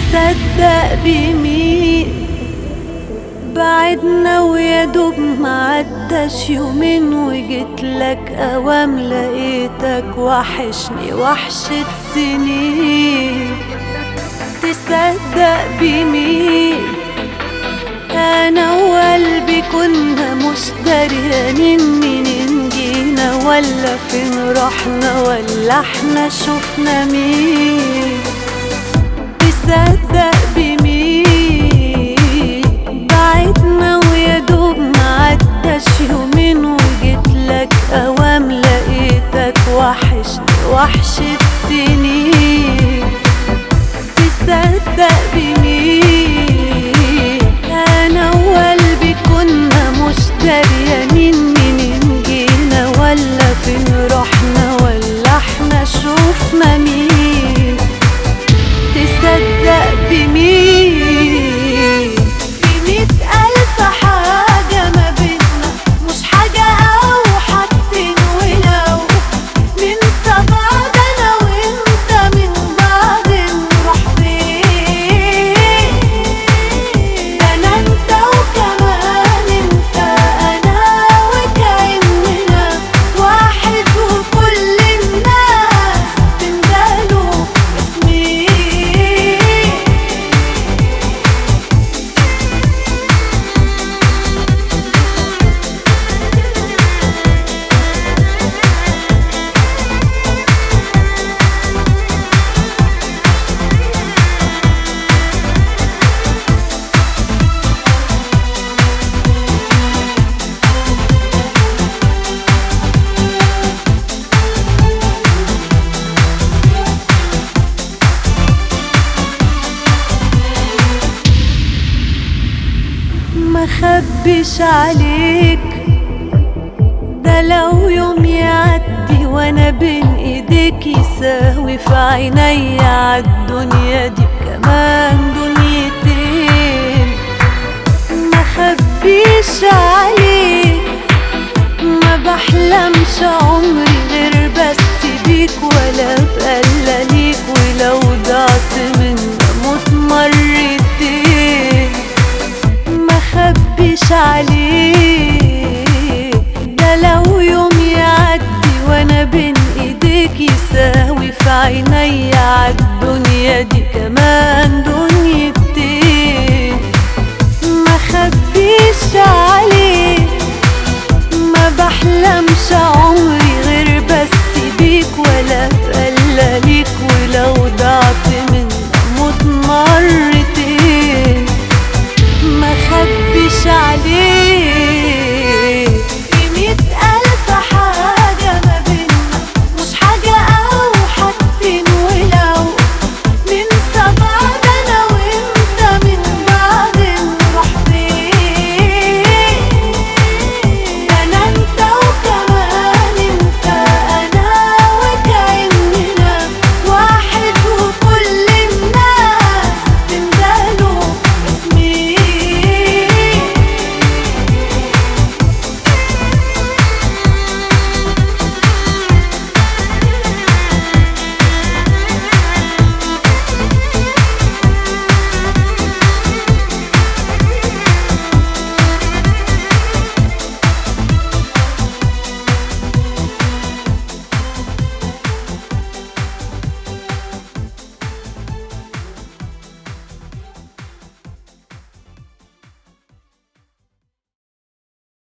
تصدق بمين بعدنا ويدوب معداش يومين وجيتلك اوام لقيتك وحشني وحشة سنين. تصدق بمين انا وقلبي كنا مش دريانين منين جينا ولا فين رحنا ولا احنا شفنا مين. تصدق بمين بعدنا ويدوب معداش يومين وجيتلك اوام لقيتك وحشني وحشة سنين. تصدق بمين انا وقلبي كنا مش دريانين منين جينا ولا فين رحنا ولا احنا شوفنا مين. تصدق بمين في 100,000 حاجة ما بينا مش حاجة أو حاجتين ولو ننسى بعض أنا وأنت من بعض نروح فين. أنا أنت وكمان أنت أنا وكأننا واحد وكل الناس تندهلوا اسمي. ما خبيش عليك ده لو يوم يعدي وانا بين ايديك يساوي في عيني عالدنيا دي كمان دنيتين. ما خبيش عليك ما بحلمش عمري غير بس بيك ولا بقلى ليك ولو ضعت منا موت مرتين. مخبيش عليك ده لو يوم يعدي وانا بين ايديك يساوي في عيني عالدنيا دي كمان دنيتين.